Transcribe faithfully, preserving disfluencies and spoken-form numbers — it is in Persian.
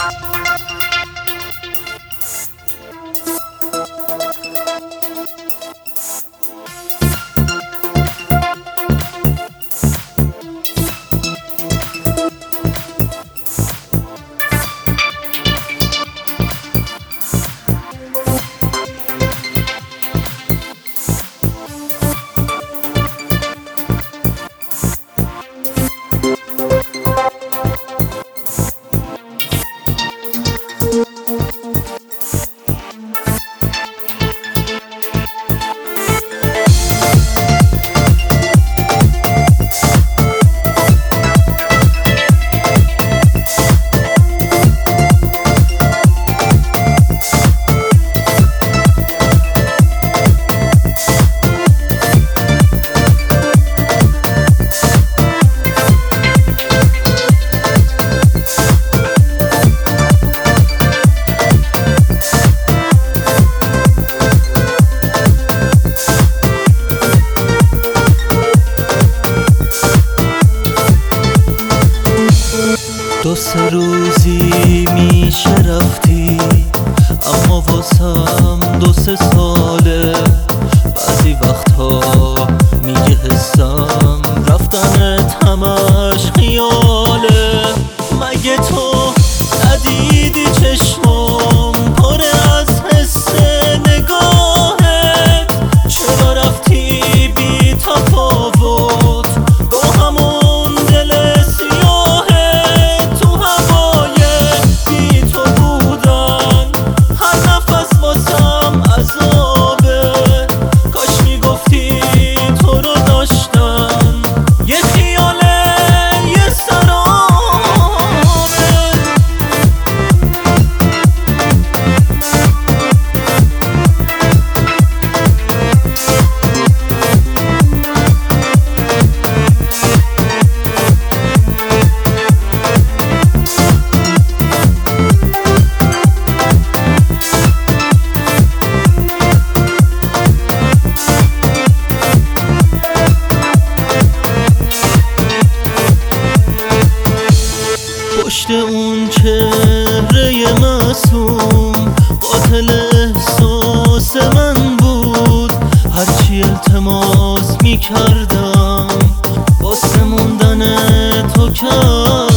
دو سه روزی میشه رفتی، اما واسم دو سه ساله. بعضی وقتها میگه حسم رفتنت همش خیاله. مگه تو ندیدی چشمام پر از حس نگاهت؟ چرا رفتی بی تفاوت با همون دل سیاهت؟ تو هوای بی تو بودن هر نفس واسم عذابه. کاش میگفتی تو رو داشتم یه خیاله یه سرابه. پشت اون چهره معصوم قاتل احساس من بود. هرچی التماس میکردم واسه موندن تو کرد